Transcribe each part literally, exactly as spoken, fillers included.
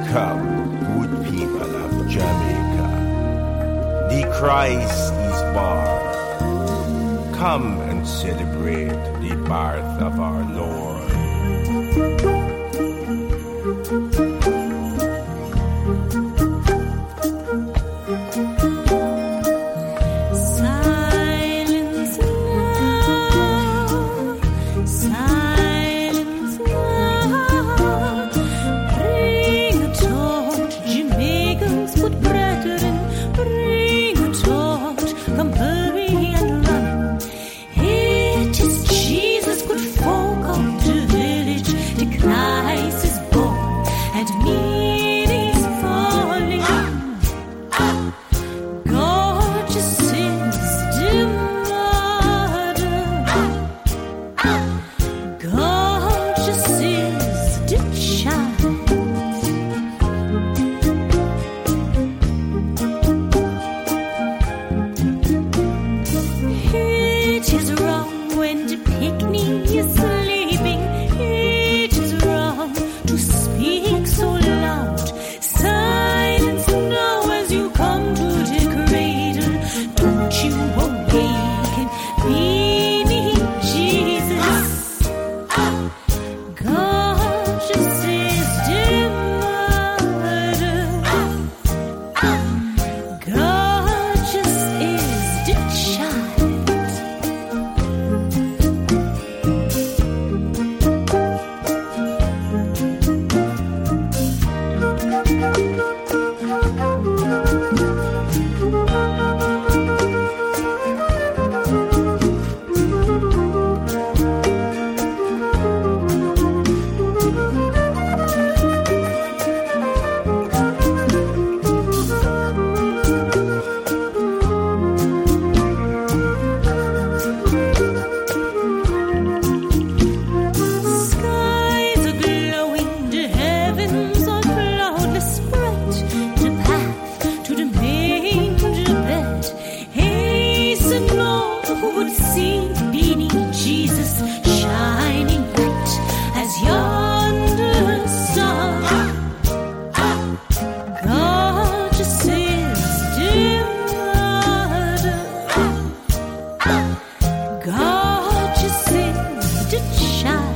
Come, good people of Jamaica, the Christ is born. Come and celebrate the birth of our Lord. Silence now, silence now. Bring a torch, Jamaicans, good brethren. Bring a torch, come hurry and run. It is Jesus, good folk of the village. The Christ is born, and need is falling. Gorgeous is the mother. Gorgeous is the child. It is wrong when the picnic is sleeping. It is wrong to speak so loud. Silence now as you come to the cradle. Don't you awaken, beneath Jesus. Gorgeous is the mother. Gorgeous is the child. Skies are glowing, the heavens are cloudless bright. The path to the manger bed. Hasten all who would see beneath Jesus shining bright as yonder sun. Gorgeous is the mother. Gorgeous is the child.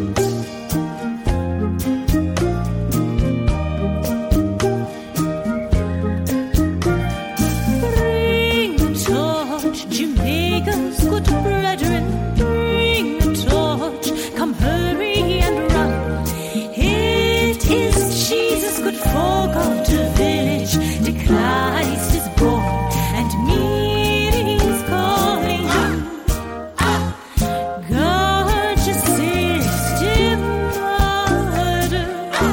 Bring a torch, Jamaica's good brethren. Bring a torch, come hurry and run. It is Jesus, good folk of the village. The Christ is born, and meetings calling. Gorgeous is the mother.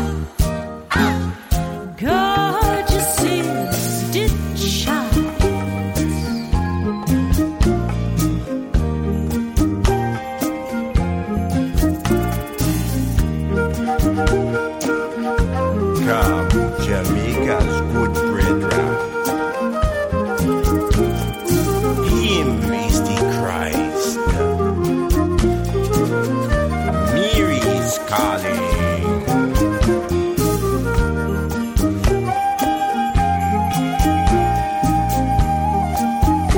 Gorgeous is the child. Come, Jamaica's good brethren. Him is the Christ. Mary is calling.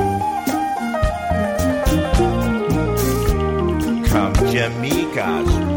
Come, Jamaica's